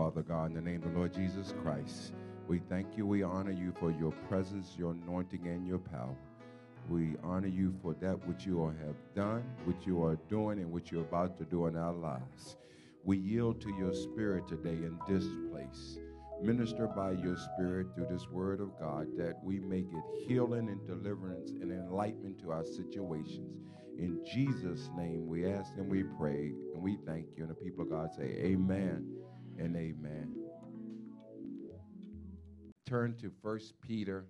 Father God, in the name of the Lord Jesus Christ. We thank you, we honor you for your presence, your anointing, and your power. We honor you for that which you have done, which you are doing, and which you're about to do in our lives. We yield to your spirit today in this place. Minister by your spirit through this word of God that we may get healing and deliverance and enlightenment to our situations. In Jesus' name we ask and we pray and we thank you. And the people of God say amen and amen. Turn to 1 Peter,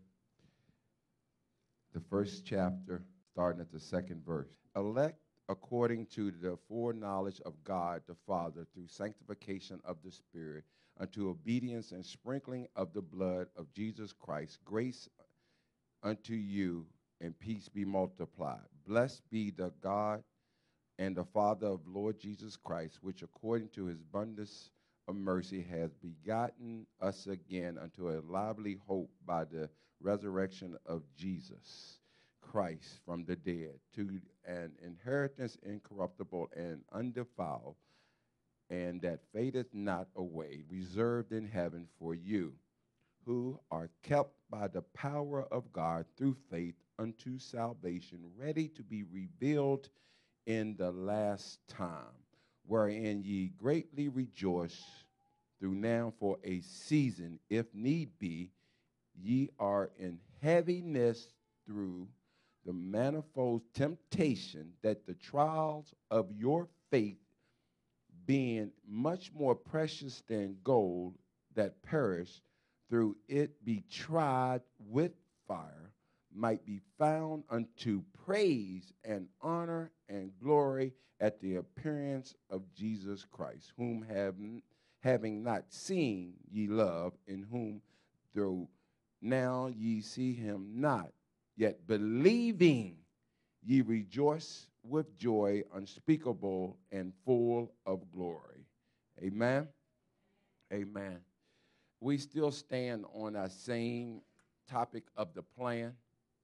the first chapter, starting at the second verse. Elect according to the foreknowledge of God the Father through sanctification of the Spirit unto obedience and sprinkling of the blood of Jesus Christ, grace unto you and peace be multiplied. Blessed be the God and the Father of Lord Jesus Christ, which according to his abundance of mercy has begotten us again unto a lively hope by the resurrection of Jesus Christ from the dead, to an inheritance incorruptible and undefiled, and that fadeth not away, reserved in heaven for you, who are kept by the power of God through faith unto salvation, ready to be revealed in the last time, wherein ye greatly rejoice, through now for a season, if need be, ye are in heaviness through the manifold temptation, that the trials of your faith, being much more precious than gold that perish, through it be tried with fire, might be found unto praise and honor and glory at the appearance of Jesus Christ, whom having not seen ye love, in whom though now ye see him not, yet believing ye rejoice with joy unspeakable and full of glory. Amen? Amen. We still stand on our same topic of the plan.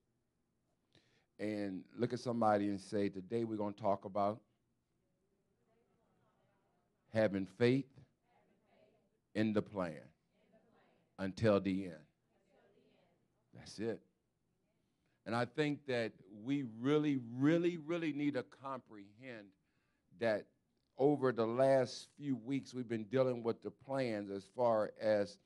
And look at somebody and say, today we're going to talk about having faith in the plan until the end. That's it. And I think that we really, really, really need to comprehend that over the last few weeks we've been dealing with the plans as far as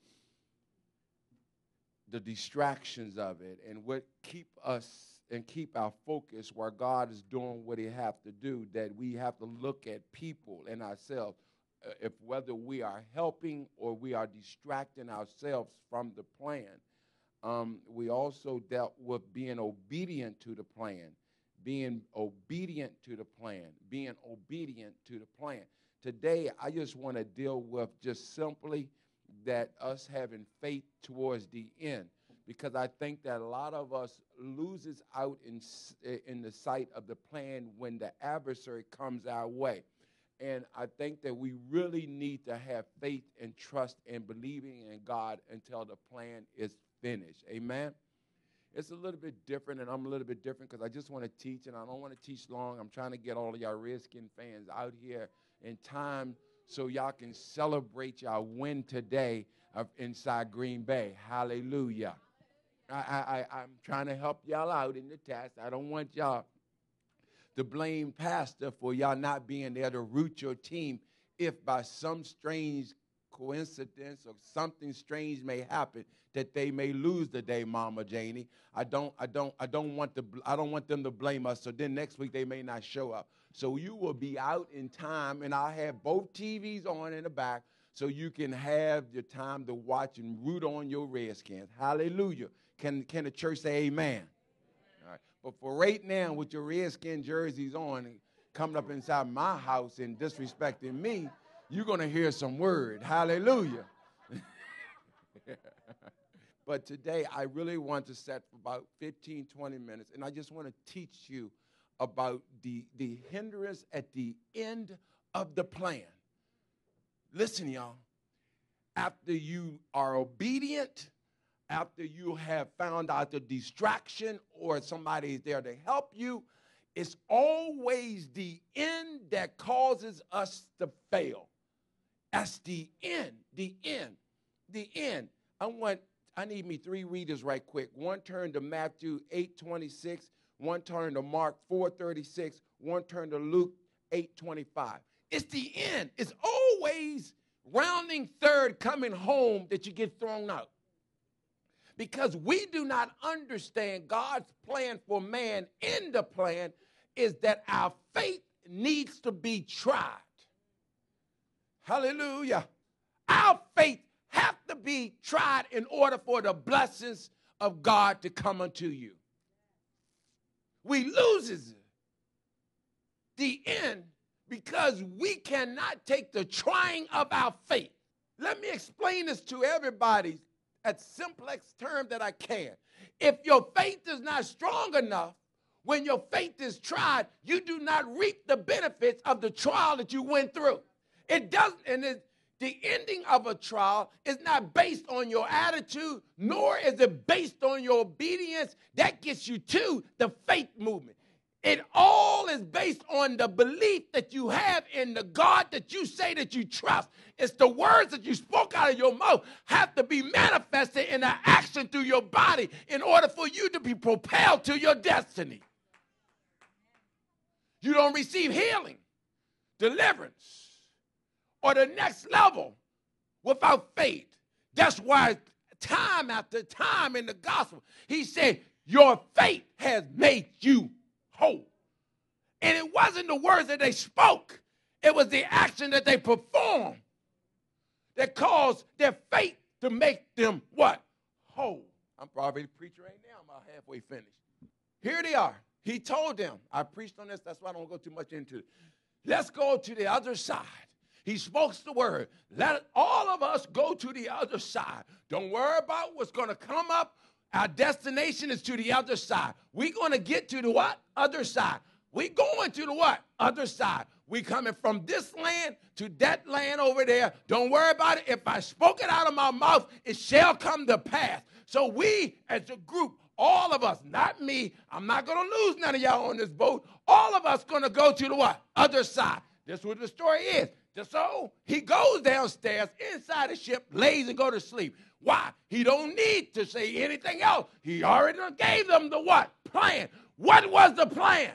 the distractions of it and what keep us and keep our focus where God is doing what he have to do, that we have to look at people and ourselves, if whether we are helping or we are distracting ourselves from the plan. We also dealt with being obedient to the plan, being obedient to the plan, being obedient to the plan. Today, I just want to deal with just simply that us having faith towards the end, because I think that a lot of us loses out in the sight of the plan when the adversary comes our way. And I think that we really need to have faith and trust and believing in God until the plan is finished. Amen? It's a little bit different, and I'm a little bit different because I just want to teach, and I don't want to teach long. I'm trying to get all of y'all Redskin fans out here in time so y'all can celebrate y'all win today inside Green Bay. Hallelujah. I'm trying to help y'all out in the task. I don't want y'all to blame Pastor for y'all not being there to root your team if by some strange coincidence or something strange may happen that they may lose the day, Mama Janie. I don't want them to blame us, so then next week they may not show up. So you will be out in time, and I'll have both TVs on in the back so you can have your time to watch and root on your Redskins. Hallelujah. Can the church say amen? All right. But for right now, with your Redskin jerseys on and coming up inside my house and disrespecting me, you're going to hear some word. Hallelujah. But today, I really want to set for about 15, 20 minutes, and I just want to teach you about the hindrance at the end of the plan. Listen, y'all. After you are obedient, after you have found out the distraction or somebody is there to help you, it's always the end that causes us to fail. That's the end, the end, the end. I need me 3 readers right quick. One turn to Matthew 8:26, one turn to Mark 4:36, one turn to Luke 8:25. It's the end. It's always rounding third, coming home, that you get thrown out. Because we do not understand God's plan for man. In the plan is that our faith needs to be tried. Hallelujah. Our faith have to be tried in order for the blessings of God to come unto you. We loses the end because we cannot take the trying of our faith. Let me explain this to everybody at simplex term that I can. If your faith is not strong enough, when your faith is tried, you do not reap the benefits of the trial that you went through. It doesn't, and the ending of a trial is not based on your attitude, nor is it based on your obedience. That gets you to the faith movement. It all is based on the belief that you have in the God that you say that you trust. It's the words that you spoke out of your mouth have to be manifested in an action through your body in order for you to be propelled to your destiny. You don't receive healing, deliverance, or the next level without faith. That's why time after time in the gospel, he said, your faith has made you whole. And it wasn't the words that they spoke. It was the action that they performed that caused their faith to make them what? Whole. I'm probably the preacher right now. I'm about halfway finished. Here they are. He told them. I preached on this. That's why I don't go too much into it. Let's go to the other side. He spoke the word. Let all of us go to the other side. Don't worry about what's going to come up. Our destination is to the other side. We're going to get to the what? Other side. We're going to the what? Other side. We coming from this land to that land over there. Don't worry about it. If I spoke it out of my mouth, it shall come to pass. So we, as a group, all of us, not me, I'm not going to lose none of y'all on this boat. All of us going to go to the what? Other side. This is what the story is. So he goes downstairs inside the ship, lays and go to sleep. Why? He don't need to say anything else. He already gave them the what? Plan. What was the plan?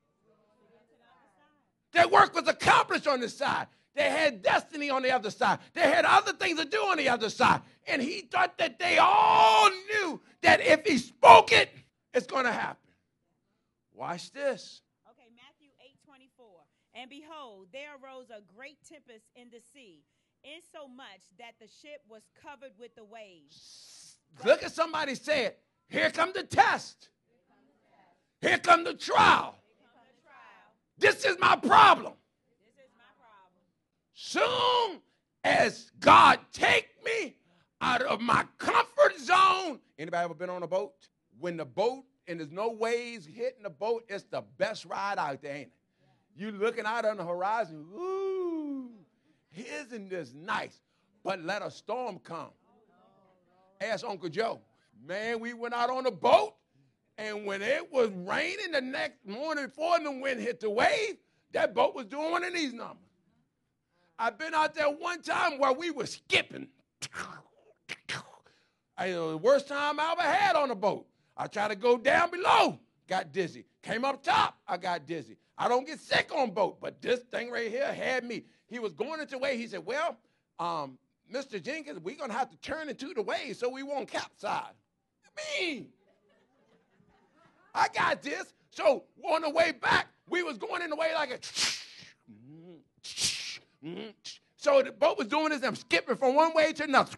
Their work was accomplished on the side. They had destiny on the other side. They had other things to do on the other side. And he thought that they all knew that if he spoke it, it's going to happen. Watch this. Okay, Matthew 8:24. And behold, there arose a great tempest in the sea, insomuch that the ship was covered with the waves. Look at somebody say it. Here come the test. Here come the trial. This is my problem. Soon as God take me out of my comfort zone. Anybody ever been on a boat? When the boat and there's no waves hitting the boat, it's the best ride out there, ain't it? You looking out on the horizon, ooh, isn't this nice? But let a storm come. Ask Uncle Joe. Man, we went out on the boat, and when it was raining the next morning before the wind hit the wave, that boat was doing one of these numbers. I've been out there one time where we were skipping. The worst time I ever had on a boat. I tried to go down below, got dizzy. Came up top, I got dizzy. I don't get sick on boat, but this thing right here had me. He was going into the wave. He said, well, Mr. Jenkins, we're going to have to turn into the wave so we won't capsize. I got this. So on the way back, we was going in the way like a... So the boat was doing this. I'm skipping from one way to another.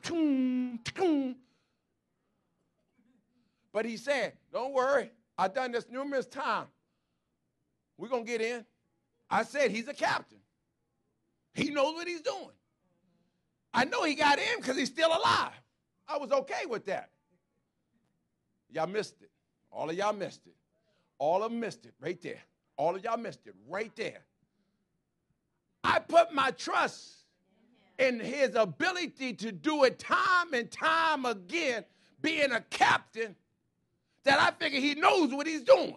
But he said, don't worry. I've done this numerous times. We're going to get in. I said, he's a captain. He knows what he's doing. I know he got in because he's still alive. I was okay with that. Y'all missed it. All of y'all missed it. All of them missed it right there. All of y'all missed it right there. I put my trust in his ability to do it time and time again, being a captain, that I figure he knows what he's doing.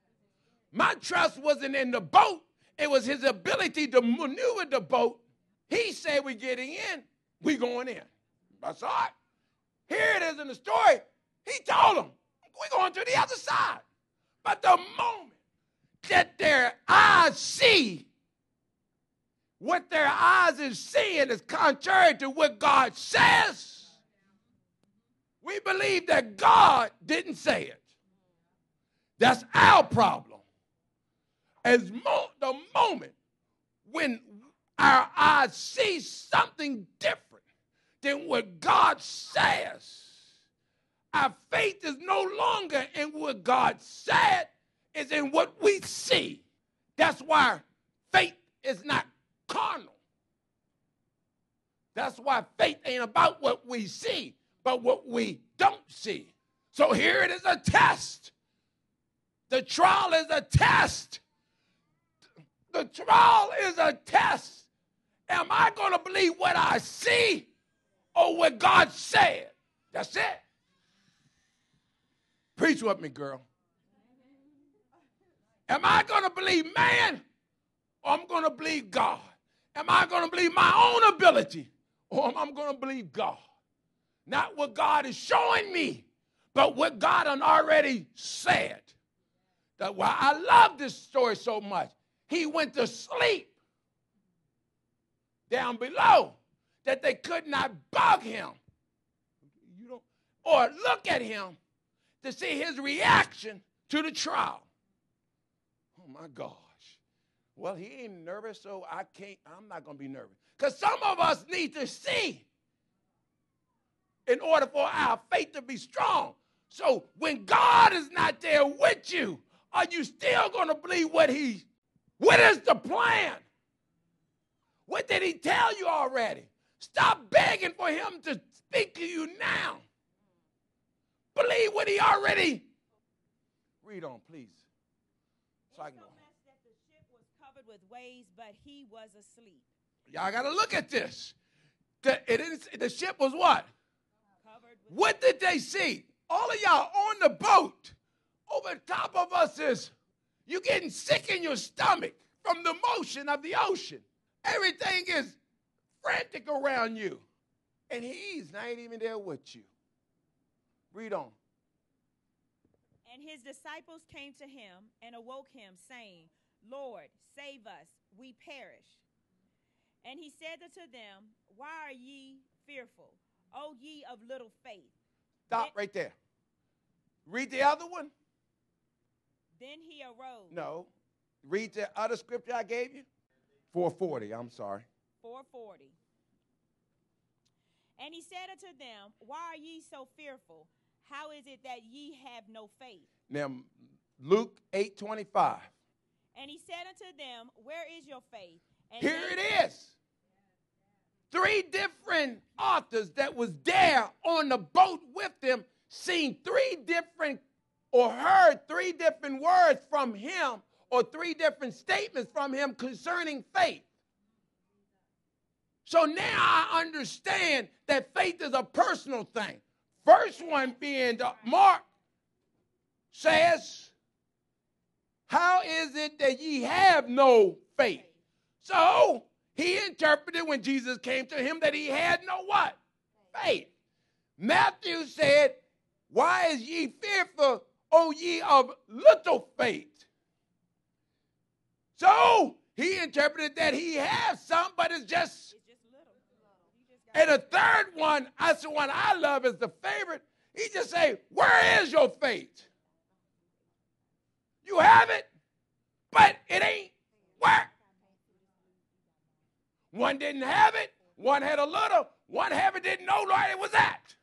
My trust wasn't in the boat. It was his ability to maneuver the boat. He said we're getting in, we going in. That's all right. Here it is in the story. He told them, we're going to the other side. But the moment that their eyes see, what their eyes is seeing is contrary to what God says, we believe that God didn't say it. That's our problem. The moment when our eyes see something different than what God says, our faith is no longer in what God said, it's in what we see. That's why faith is not carnal. That's why faith ain't about what we see, but what we don't see. So here it is, a test. The trial is a test. The trial is a test. Am I going to believe what I see or what God said? That's it. Preach with me, girl. Am I going to believe man or I'm going to believe God? Am I going to believe my own ability or am I going to believe God? Not what God is showing me, but what God had already said. That's why I love this story so much. He went to sleep down below that they could not bug him or look at him to see his reaction to the trial. Oh, my gosh. Well, he ain't nervous, so I'm not going to be nervous. Because some of us need to see in order for our faith to be strong. So when God is not there with you, are you still going to believe what is the plan? What did he tell you already? Stop begging for him to speak to you now. Believe what he already. Read on, please. So I can go. That the ship was covered with waves, but he was asleep. Y'all got to look at this. The ship was what? Covered with what did they see? All of y'all on the boat. Over the top of us is you getting sick in your stomach from the motion of the ocean. Everything is frantic around you. And he's not even there with you. Read on. And his disciples came to him and awoke him, saying, Lord, save us, we perish. And he said unto them, why are ye fearful, O ye of little faith? Stop right there. Read the other one. Then he arose. No. Read the other scripture I gave you. 440, I'm sorry. 440. And he said unto them, why are ye so fearful? How is it that ye have no faith? Now, Luke 8:25. And he said unto them, where is your faith? And Here it is. 3 different authors that was there on the boat with them seen 3 different or heard 3 different words from him or 3 different statements from him concerning faith. So now I understand that faith is a personal thing. First one being Mark says, how is it that ye have no faith? So he interpreted when Jesus came to him that he had no what? Faith. Matthew said, why is ye fearful, O ye of little faith? So he interpreted that he has some, but it's just little. And the third one, that's the one I love, is the favorite. He just say, where is your faith? You have it, but it ain't where. One didn't have it, one had a little, one have it, didn't know where it was at.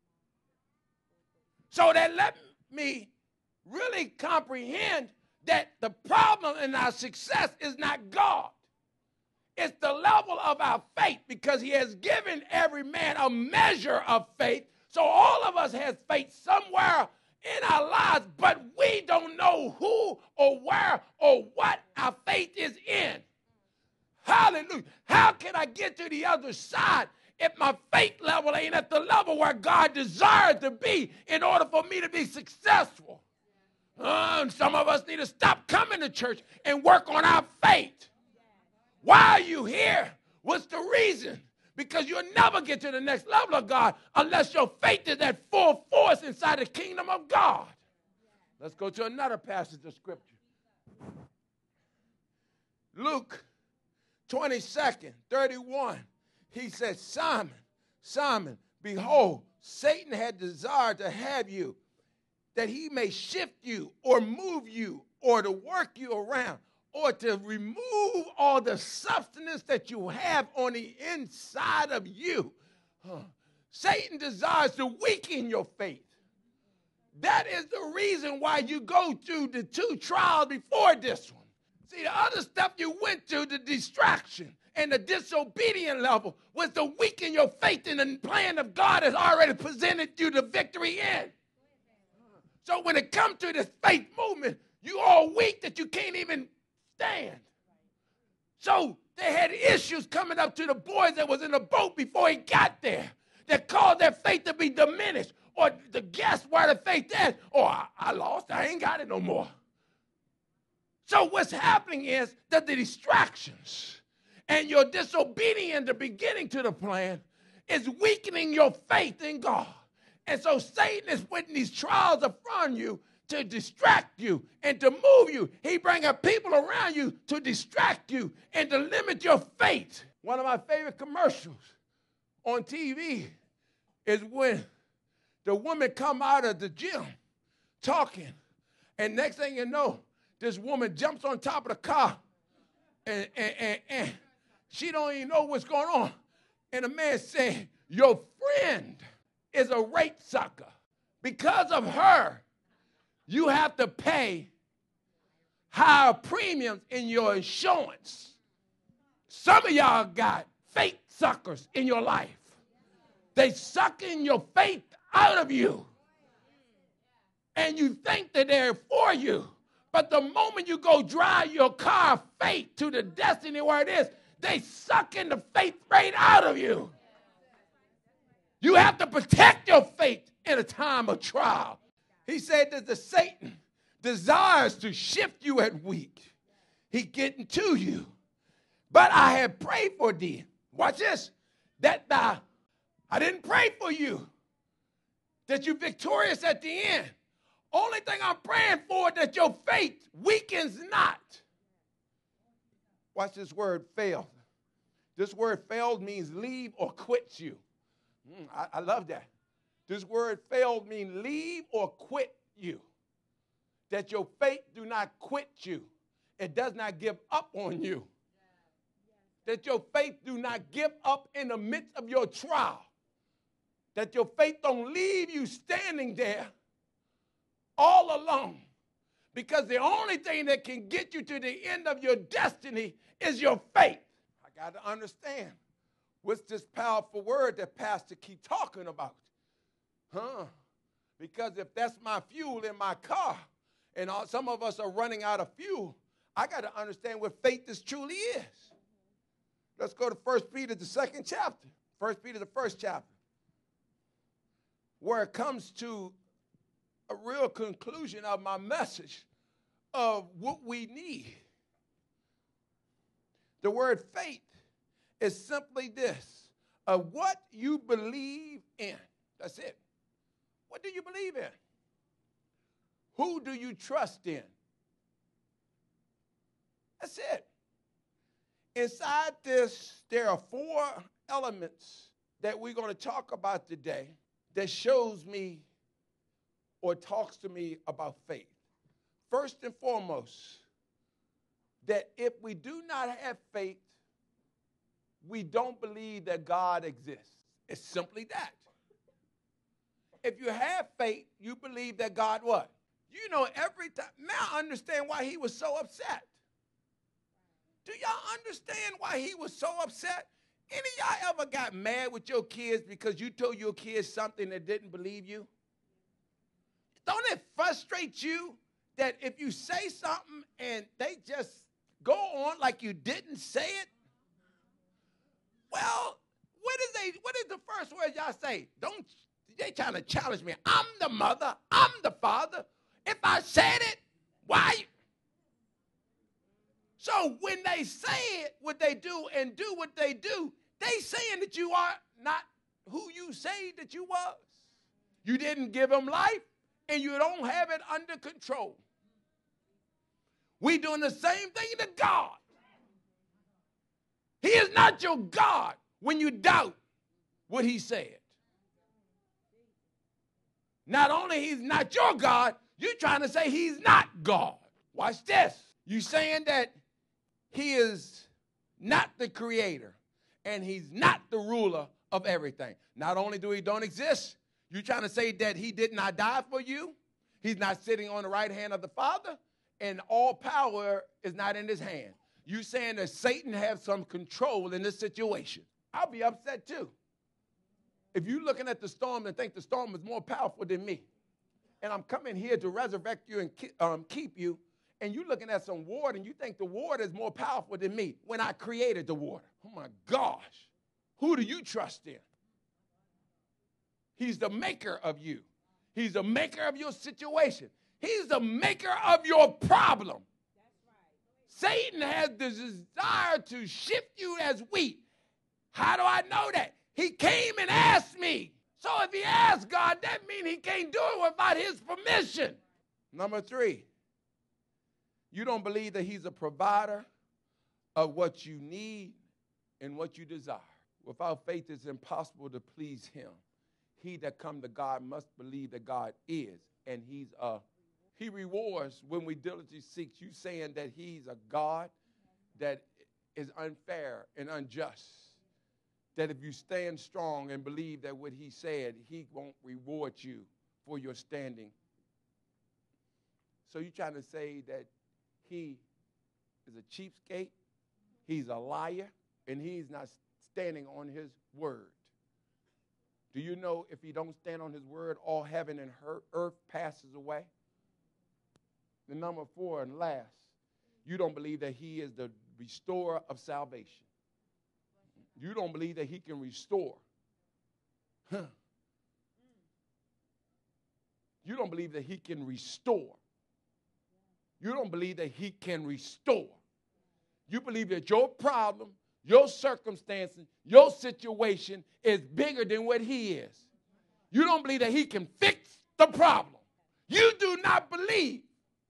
So that let me really comprehend that the problem in our success is not God. It's the level of our faith, because he has given every man a measure of faith. So all of us has faith somewhere in our lives, but we don't know who or where or what our faith is in. Hallelujah. How can I get to the other side if my faith level ain't at the level where God desired to be in order for me to be successful? Some of us need to stop coming to church and work on our faith. Why are you here? What's the reason? Because you'll never get to the next level of God unless your faith is at full force inside the kingdom of God. Let's go to another passage of Scripture. Luke 22nd, 31. He said, Simon, Simon, behold, Satan had desired to have you, that he may shift you or move you or to work you around or to remove all the substance that you have on the inside of you. Satan desires to weaken your faith. That is the reason why you go through the 2 trials before this one. See, the other stuff you went through, the distraction and the disobedient level, was to weaken your faith in the plan of God has already presented you the victory in. So when it comes to this faith movement, you all weak that you can't even stand. So they had issues coming up to the boys that was in the boat before he got there that caused their faith to be diminished, or to guess where the faith is. Oh, I lost. I ain't got it no more. So what's happening is that the distractions and your disobedience, the beginning to the plan, is weakening your faith in God. And so Satan is putting these trials upon you to distract you and to move you. He bringing people around you to distract you and to limit your faith. One of my favorite commercials on TV is when the woman come out of the gym talking, and next thing you know, this woman jumps on top of the car, and she don't even know what's going on. And the man said, your friend is a rate sucker. Because of her, you have to pay higher premiums in your insurance. Some of y'all got fake suckers in your life. They sucking your faith out of you. And you think that they're for you. But the moment you go drive your car of faith to the destiny where it is, they sucking the faith right out of you. You have to protect your faith in a time of trial. He said that the Satan desires to shift you at weak. He getting to you. But I have prayed for thee. Watch this. I didn't pray for you that you're victorious at the end. Only thing I'm praying for is that your faith weakens not. Watch this word, failed. This word failed means leave or quit you. I love that. This word failed means leave or quit you. That your faith do not quit you. It does not give up on you. That your faith do not give up in the midst of your trial. That your faith don't leave you standing there all alone. Because the only thing that can get you to the end of your destiny is your faith. I got to understand what's this powerful word that Pastor keep talking about. Because if that's my fuel in my car, and some of us are running out of fuel, I got to understand what faith is truly is. Let's go to 1 Peter, the 2nd chapter. 1 Peter, the 1st chapter. Where it comes to a real conclusion of my message of what we need. The word faith is simply this, of what you believe in. That's it. What do you believe in? Who do you trust in? That's it. Inside this, there are 4 elements that we're going to talk about today that shows me or talks to me about faith. First and foremost, that if we do not have faith, we don't believe that God exists. It's simply that. If you have faith, you believe that God what? You know, every time. Now I understand why he was so upset. Do y'all understand why he was so upset? Any of y'all ever got mad with your kids because you told your kids something that didn't believe you? Don't it frustrate you that if you say something and they just go on like you didn't say it? Well, what is the first word y'all say? They trying to challenge me. I'm the mother. I'm the father. If I said it, why? So when they say what they do and do what they do, they saying that you are not who you say that you was. You didn't give them life, and you don't have it under control. We doing the same thing to God. He is not your God when you doubt what he said. Not only he's not your God, you're trying to say he's not God. Watch this. You're saying that he is not the creator and he's not the ruler of everything. Not only do he don't exist, you're trying to say that he did not die for you. He's not sitting on the right hand of the Father, and all power is not in his hand. You saying that Satan has some control in this situation. I'll be upset too. If you're looking at the storm and think the storm is more powerful than me, and I'm coming here to resurrect you and keep you, and you're looking at some water and you think the water is more powerful than me when I created the water. Oh my gosh. Who do you trust in? He's the maker of you. He's the maker of your situation. He's the maker of your problem. That's right. Satan has the desire to shift you as wheat. How do I know that? He came and asked me. So if he asked God, that means he can't do it without his permission. Number 3, you don't believe that he's a provider of what you need and what you desire. Without faith, it's impossible to please him. He that come to God must believe that God is, and he rewards when we diligently seek. You saying that he's a God that is unfair and unjust. That if you stand strong and believe that what he said, he won't reward you for your standing. So you're trying to say that he is a cheapskate, he's a liar, and he's not standing on his word. Do you know if he don't stand on his word, all heaven and earth passes away? The number 4 and last, you don't believe that he is the restorer of salvation. You don't believe that he can restore. You don't believe that he can restore. You don't believe that he can restore. You believe that your problem, your circumstances, your situation is bigger than what he is. You don't believe that he can fix the problem. You do not believe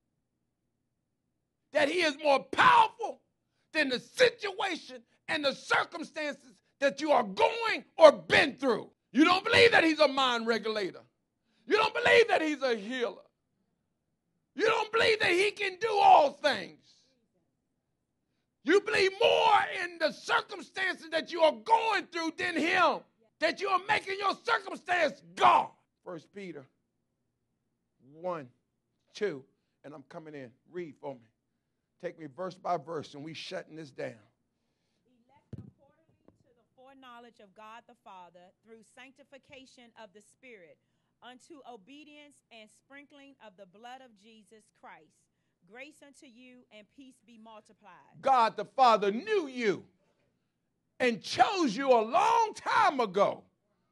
that he is more powerful than the situation and the circumstances that you are going or been through. You don't believe that he's a mind regulator. You don't believe that he's a healer. You don't believe that he can do all things. You believe more in the circumstances that you are going through than him, that you are making your circumstance God. 1 Peter 1, 2, and I'm coming in. Read for me. Take me verse by verse, and we shutting this down. Elect according to the foreknowledge of God the Father, through sanctification of the Spirit, unto obedience and sprinkling of the blood of Jesus Christ. Grace unto you and peace be multiplied. God the Father knew you and chose you a long time ago.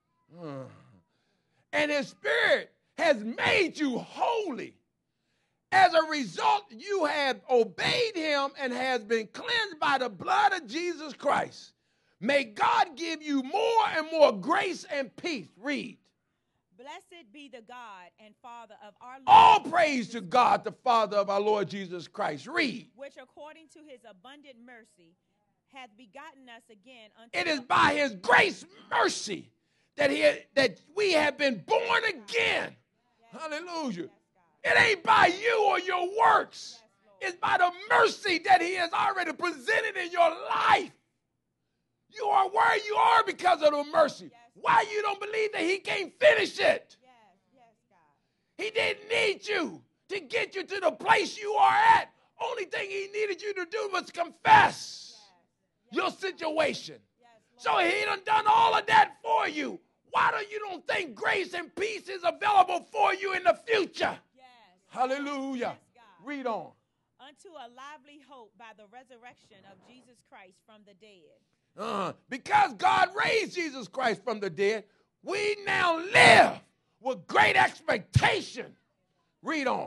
And his Spirit has made you holy. As a result, you have obeyed him and has been cleansed by the blood of Jesus Christ. May God give you more and more grace and peace. Read. Blessed be the God and Father of our Lord. All praise to God, the Father of our Lord Jesus Christ. Read. Which according to his abundant mercy hath begotten us again unto It is by his grace, mercy, that we have been born again. Yes. Hallelujah. Yes, it ain't by you or your works. Yes, it's by the mercy that he has already presented in your life. You are where you are because of the mercy. Yes. Why you don't believe that he can't finish it? Yes, God. He didn't need you to get you to the place you are at. Only thing he needed you to do was confess your situation. So he done all of that for you. Why don't think grace and peace is available for you in the future? Hallelujah. Read on. Unto a lively hope by the resurrection of Jesus Christ from the dead. Because God raised Jesus Christ from the dead, we now live with great expectation. Read on.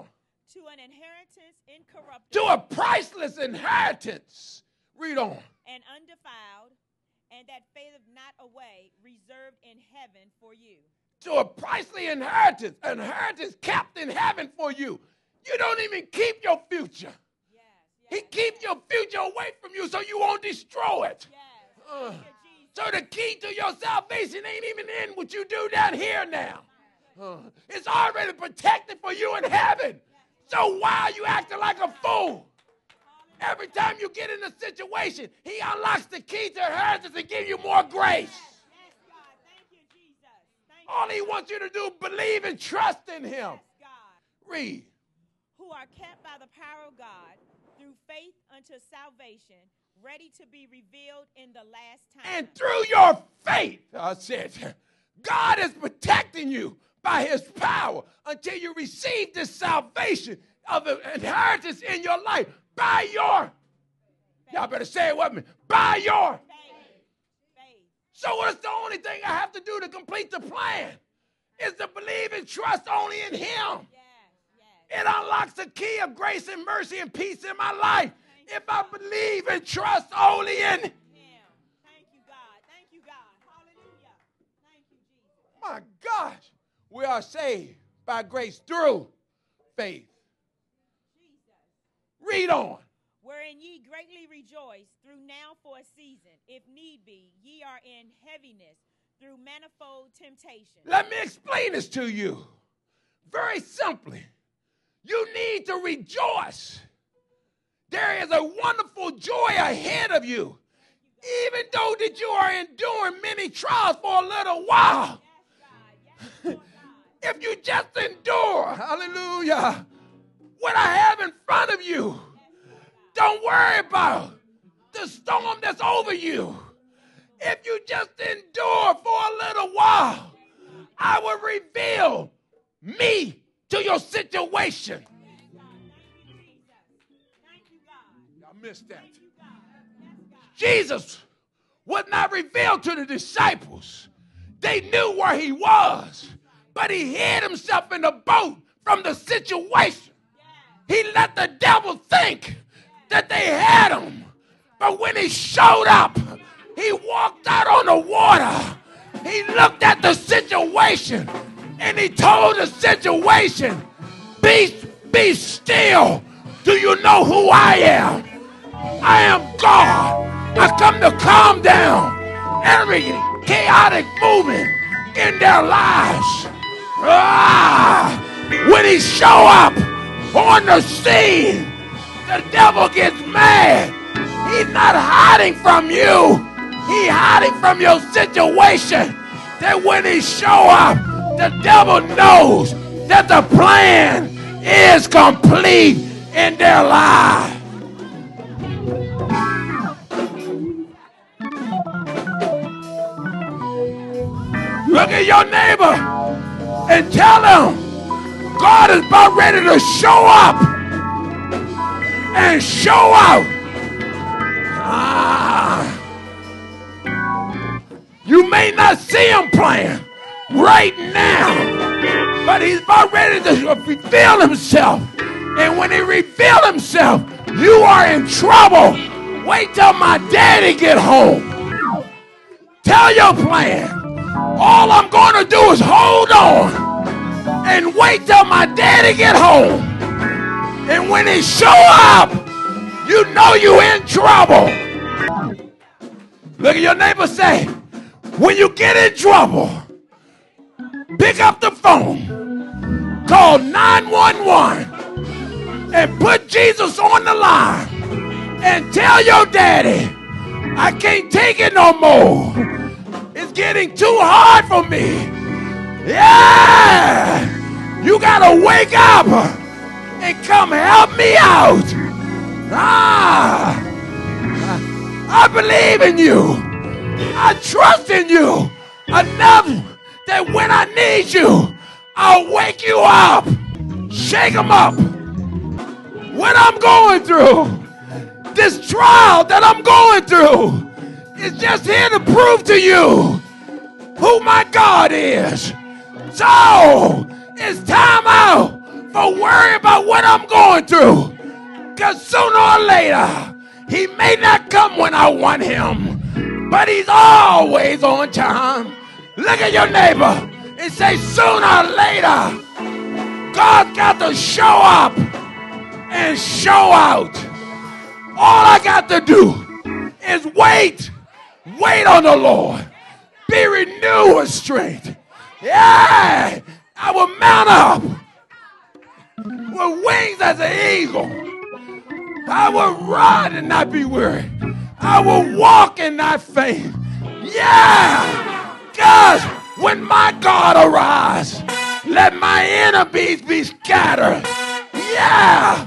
to an inheritance To incorruptible a priceless inheritance. Read on. and undefiled, and that fadeth not away, reserved in heaven for you. To a priceless inheritance. Inheritance kept in heaven for you. You don't even keep your future. Yes, He yes, keeps your future away from you so you won't destroy it. yes. Uh, Thank you, Jesus. So the key to your salvation ain't even in what you do down here now. It's already protected for you in heaven. So why are you acting like a fool? Every time you get in a situation, he unlocks the key to inheritance and gives you more grace. Yes, God. Thank you, Jesus. Thank All you. he wants you to do is believe and trust in him. Yes, God. Read. Who are kept by the power of God through faith unto salvation, ready to be revealed in the last time. And through your faith, I said, God is protecting you by his power until you receive this salvation of an inheritance in your life by your, y'all better say it with me, by your. Faith. Faith. So what's the only thing I have to do to complete the plan? Is to believe and trust only in him. Yes, yes. It unlocks the key of grace and mercy and peace in my life. If I believe and trust only in Him. Thank you, God. Thank you, God. Hallelujah. Thank you, Jesus. my gosh, we are saved by grace through faith. Jesus. Read on. Wherein ye greatly rejoice through now for a season, if need be, ye are in heaviness through manifold temptation. Let me explain this to you. Very simply, you need to rejoice. There is a wonderful joy ahead of you. Even though that you are enduring many trials for a little while. Yes, God. Yes, Lord God. If you just endure, hallelujah, what I have in front of you, don't worry about the storm that's over you. If you just endure for a little while, I will reveal me to your situation. Yes, God. Thank you, Jesus. Thank you, God. I missed that. Thank you, God. Yes, God. Jesus was not revealed to the disciples. They knew where he was, but he hid himself in the boat from the situation. He let the devil think that they had him. But when he showed up, he walked out on the water. He looked at the situation and he told the situation, be still. Do you know who I am? I am God. I come to calm down every chaotic movement in their lives. When he show up on the scene, the devil gets mad. He's not hiding from you. He's hiding from your situation. That when he show up, the devil knows that the plan is complete in their lives. Look at your neighbor and tell him God is about ready to show up and show out. You may not see him playing right now, but he's about ready to reveal himself. And when he reveals himself, you are in trouble. Wait till my daddy get home. Tell your plan. All I'm going to do is hold on and wait till my daddy get home. And when he show up, you know you in trouble. Look at your neighbor, say, when you get in trouble, pick up the phone, call 911, and put Jesus on the line and tell your daddy, I can't take it no more. It's getting too hard for me. Yeah! You gotta wake up and come help me out. I believe in you. I trust in you enough that when I need you, I'll wake you up. Shake them up. What I'm going through, this trial that I'm going through, is just here to prove to you who my God is. So, it's time out for worrying about what I'm going through. Because sooner or later, he may not come when I want him, but he's always on time. Look at your neighbor and say, sooner or later, God's got to show up and show out. All I got to do is wait. Wait on the Lord. Be renewed with strength. Yeah, I will mount up with wings as an eagle. I will run and not be weary. I will walk and not faint. Yeah, because when my God arrives, let my enemies be scattered. Yeah.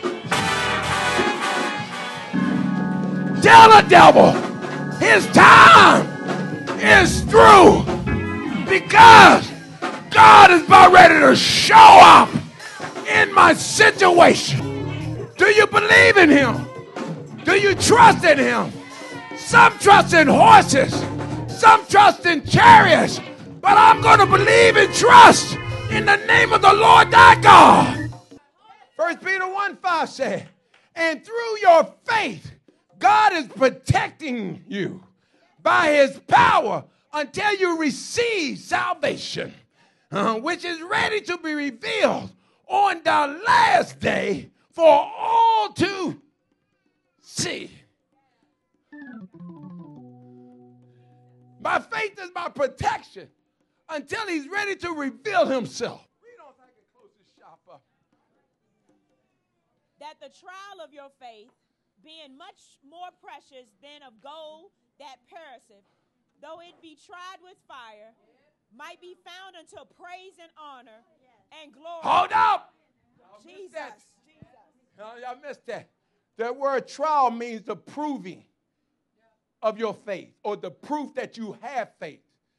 Tell the devil his time is through, because God is about ready to show up in my situation. Do you believe in him? Do you trust in him? Some trust in horses, some trust in chariots, but I'm going to believe and trust in the name of the Lord thy God. 1 Peter 1:5 said, and through your faith, God is protecting you by his power until you receive salvation, which is ready to be revealed on the last day for all to see. My faith is my protection until he's ready to reveal himself. Read on so I can close this shop up. That the trial of your faith, being much more precious than of gold that perisheth, though it be tried with fire, might be found unto praise and honor and glory. Hold up! Jesus. No, y'all missed that. That word trial means the proving of your faith, or the proof that you have faith.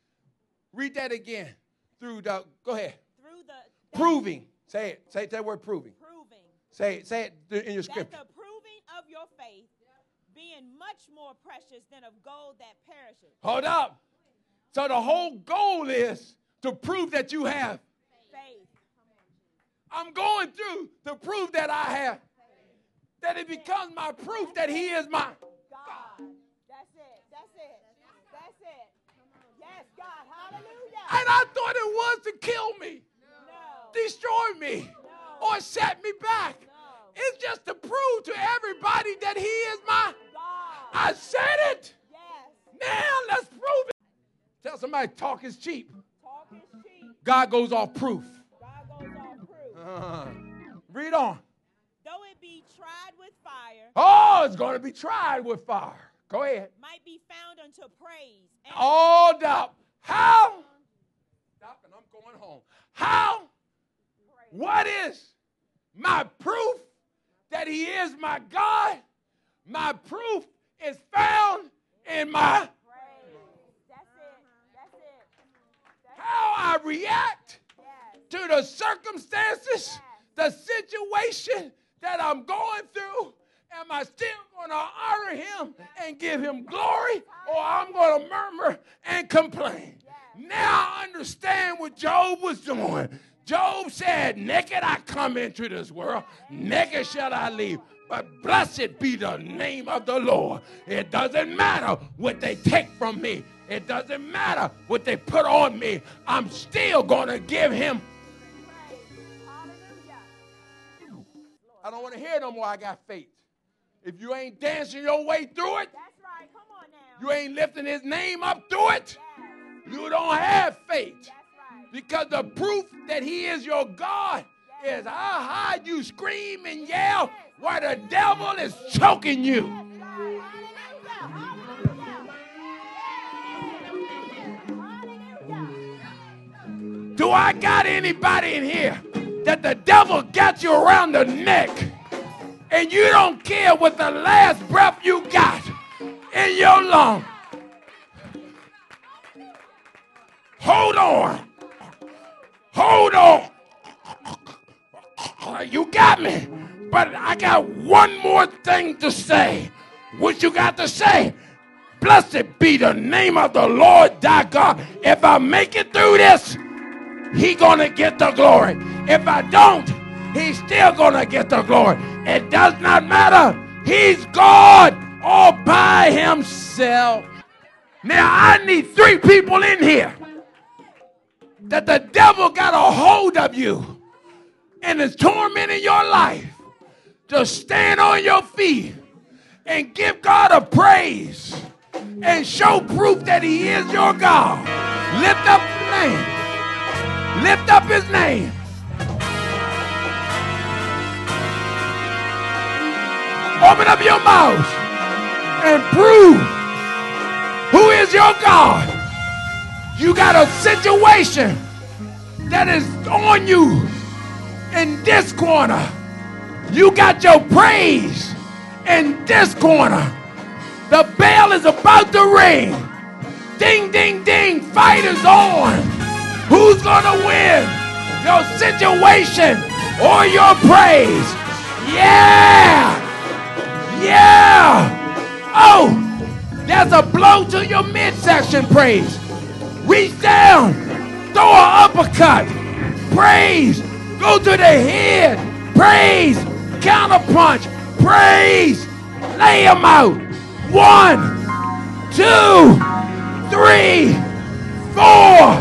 Read that again. Go ahead. Through the proving. Say it. Say that word proving. Proving. Say it in your scripture. That the proving of your faith, being much more precious than of gold that perishes. Hold up. So the whole goal is to prove that you have faith. I'm going through to prove that I have. That it becomes my proof that he is my God. That's it. That's it. That's it. Yes, God. Hallelujah. And I thought it was to kill me, destroy me, or set me back. It's just to prove to everybody that he is my God. I said it. Yes. Now let's prove it. Tell somebody talk is cheap. Talk is cheap. God goes off proof. God goes off proof. Read on. Though it be tried with fire. Oh, it's going to be tried with fire. Go ahead. Might be found unto praise. Hold up. How? Stop and I'm going home. How? What is my proof that he is my God? My proof is found in my praise. That's it. That's it. How I react to the circumstances, the situation that I'm going through. Am I still going to honor him and give him glory, or I'm going to murmur and complain? Now I understand what Job was doing. Job said, naked I come into this world, naked shall I leave. But blessed be the name of the Lord. It doesn't matter what they take from me. It doesn't matter what they put on me. I'm still going to give him. I don't want to hear no more. I got faith. If you ain't dancing your way through it, that's right. Come on now. You ain't lifting his name up through it, you don't have faith. That's right. Because the proof that he is your God is how high you scream and yell while the devil is choking you. Do I got anybody in here that the devil got you around the neck and you don't care what the last breath you got in your lungs? Hold on. Hold on. You got me. But I got one more thing to say. What you got to say? Blessed be the name of the Lord thy God. If I make it through this, he gonna get the glory. If I don't, he's still going to get the glory. It does not matter. He's God all by himself. Now, I need 3 people in here that the devil got a hold of you and is tormenting your life to stand on your feet and give God a praise and show proof that he is your God. Lift up his name. Lift up his name. Open up your mouth and prove who is your God. You got a situation that is on you in this corner. You got your praise in this corner. The bell is about to ring. Ding, ding, ding. Fight is on. Who's going to win? Your situation or your praise? Yeah. Yeah. Oh, there's a blow to your midsection praise. Reach down. Throw an uppercut. Praise. Go to the head. Praise. Counterpunch. Praise. Lay him out. 1, 2, 3, 4,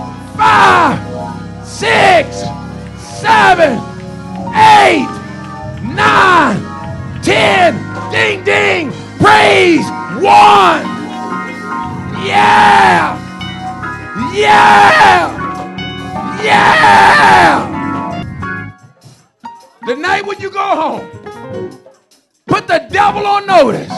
5, 6, 7, 8, 9, 10. Ding, ding. Praise. 1. Yeah. Yeah. Yeah. The night when you go home, put the devil on notice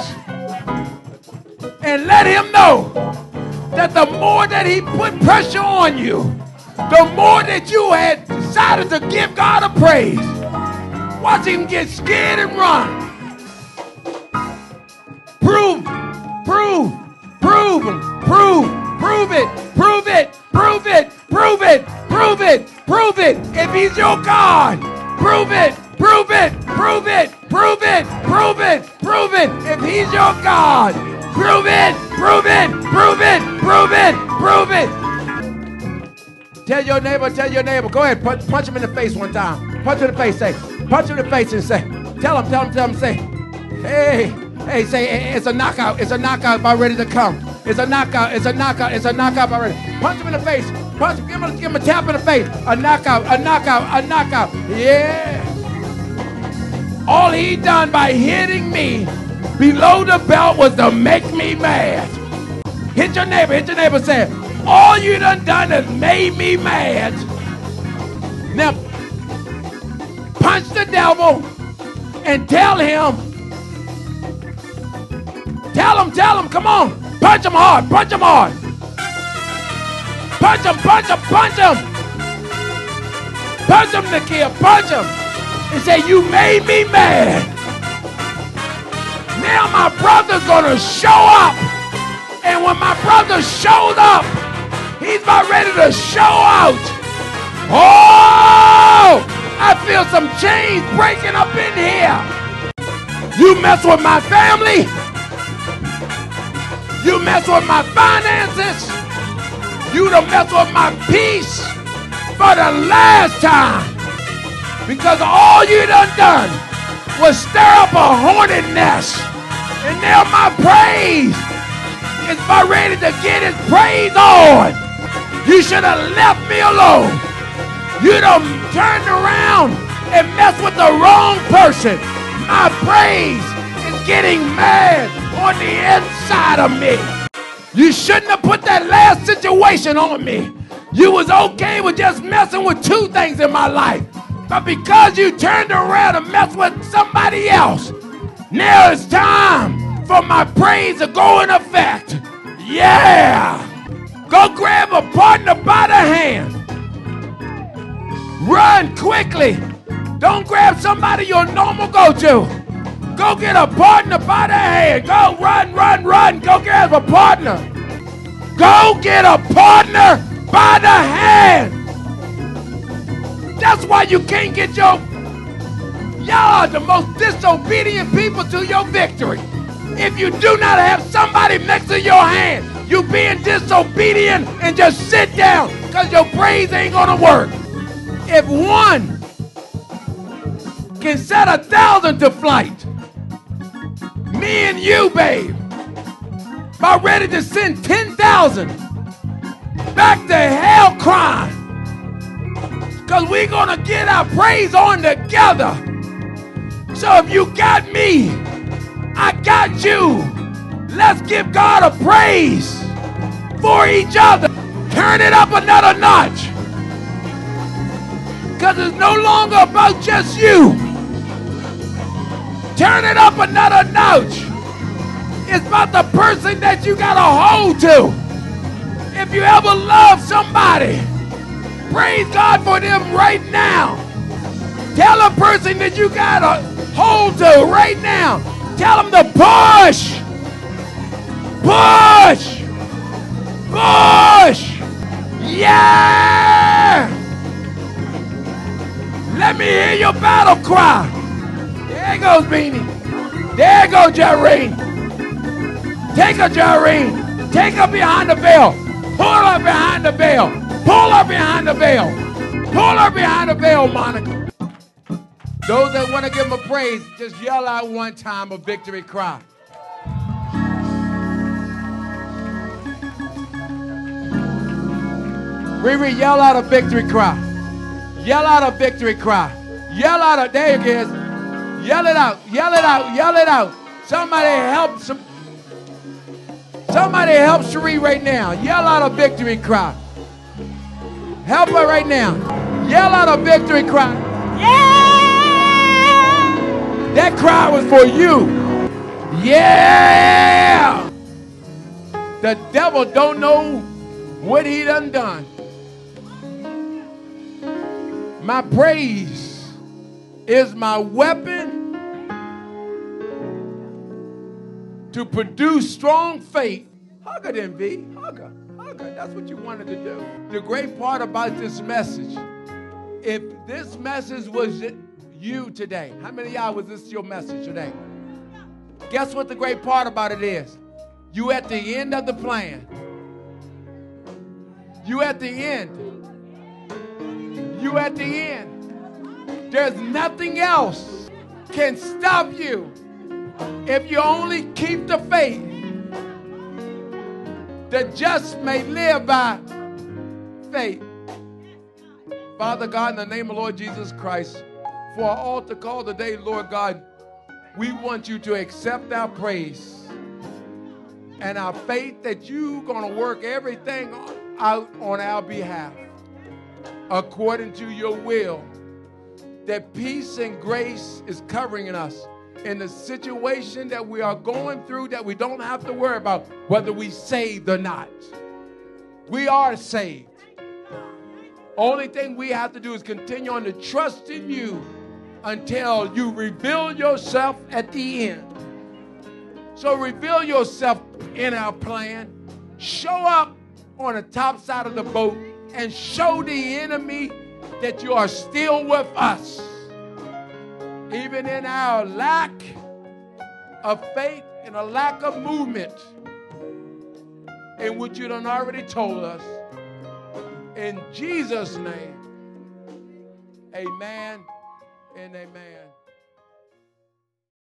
and let him know that the more that he put pressure on you, the more that you had decided to give God a praise. Watch him get scared and run. Prove it. If he's your God, prove it. If he's your God, prove it. Tell your neighbor, go ahead, punch him in the face one time. Punch him in the face, punch him in the face and say, tell him, say, hey, say, it's a knockout about ready to come. It's a knockout about ready. Punch him in the face. Punch him, give him a tap in the face. A knockout. Yeah. All he done by hitting me below the belt was to make me mad. Hit your neighbor, say, all you done is made me mad. Now, punch the devil and tell him, come on, punch him hard. Punch him, Nakia, punch him. And say, you made me mad. Now my brother's gonna show up. And when my brother shows up, he's about ready to show out. Oh, I feel some chains breaking up in here. You mess with my family. You mess with my finances. You done mess with my peace for the last time. Because all you done was stir up a hornet nest. And now my praise is about ready to get his praise on. You should have left me alone. You done turned around and messed with the wrong person. My praise is getting mad on the inside of me. You shouldn't have put that last situation on me. You was okay with just messing with 2 things in my life. But because you turned around and messed with somebody else, now it's time for my praise to go in effect. Yeah! Go grab a partner by the hand. Run quickly. Don't grab somebody your normal go-to. Go get a partner by the hand. Go run. Go grab a partner. Go get a partner by the hand. That's why you can't get y'all are the most disobedient people to your victory. If you do not have somebody next to your hand, you being disobedient and just sit down because your praise ain't gonna work. If one can set 1,000 to flight. Me and you, babe, about ready to send 10,000 back to hell crying. Because we're going to get our praise on together. So if you got me, I got you. Let's give God a praise for each other. Turn it up another notch. Because it's no longer about just you. Turn it up another notch. It's about the person that you got a hold to. If you ever love somebody, praise God for them right now. Tell a person that you got a hold to right now. Tell them to push. Push. Push. Yeah. Let me hear your battle cry. There goes Beanie. There goes Jareen. Take her, Jareen. Take her behind the veil. Pull her behind the veil. Pull her behind the veil. Pull her behind the veil, Monica. Those that want to give him a praise, just yell out one time a victory cry. Riri, yell out a victory cry. Yell out a victory cry. Yell out a, there it is. Yell it out, yell it out, yell it out. Somebody help Cherie right now. Yell out a victory cry. Help her right now. Yell out a victory cry. Yeah! That cry was for you. Yeah! The devil don't know what he done. My praise is my weapon to produce strong faith. Hug her then, V. Hug her. Hug her. That's what you wanted to do. The great part about this message, if this message was you today, how many of y'all was this your message today? Guess what the great part about it is? You at the end of the plan. You at the end. You at the end. There's nothing else can stop you if you only keep the faith. The just may live by faith. Father God, in the name of Lord Jesus Christ, for our altar call today, Lord God, we want you to accept our praise and our faith that you're going to work everything out on our behalf according to your will, that peace and grace is covering us in the situation that we are going through, that we don't have to worry about whether we saved or not. We are saved. Only thing we have to do is continue on to trust in you until you reveal yourself at the end. So reveal yourself in our plan. Show up on the top side of the boat and show the enemy that you are still with us. Even in our lack of faith and a lack of movement in which you done already told us. In Jesus' name, amen and amen.